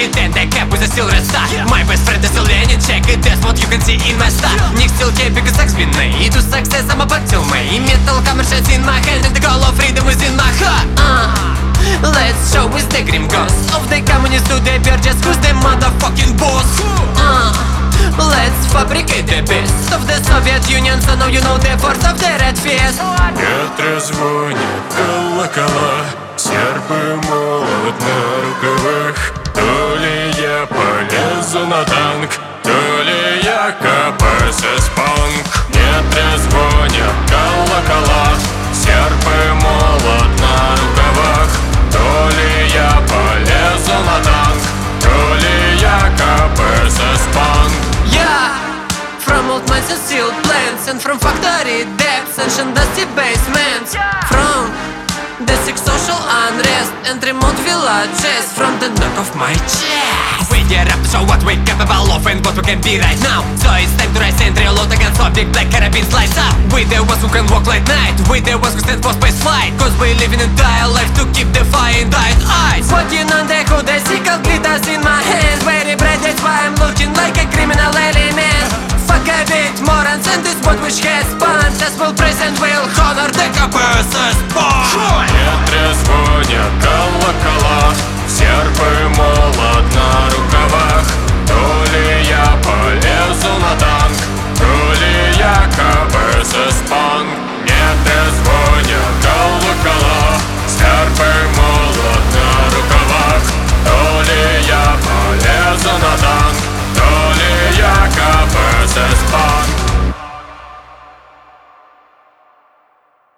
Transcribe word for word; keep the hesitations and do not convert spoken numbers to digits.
it and the cap with a silver star. My best friend is a Lenin, check it, that's what you can see in my star. Nick still care because sex been made. To success I'm about to make. Metal hammer shines in my hand and the call of freedom is in my heart. uh. Let's show is the grim ghost of the communists to the purchase. Who's the motherfucking boss? uh. Let's fabricate the best of the Soviet Union. So now you know the force of the Red Fist. Ветры звонят колокола, серпы молот на рукавах. То ли я полезу на танк, то ли я КПСС-панк. Ветры звонят колокола, серпы молот на рукавах. То ли я полезу на танк, то ли я КПСС-панк. Yeah, from old mines and steel plants, and from factory decks, ancient dusty basements, from the sick social unrest and remote villages, from the knock of my chest. We get up to show what we're capable of and what we can be right now. So it's time to rise and reload against all big black carabines lights up. We the ones who can walk late night, we the ones who stand for space flight, cause we live in a dire life to keep the fire in dying eyes. Walking on the hood, I see cold glitters in my hands. Very bright, that's why I'm looking like a criminal element. Fuck a bit, morons and this boat which has spun. Just will present will honor the K P S S.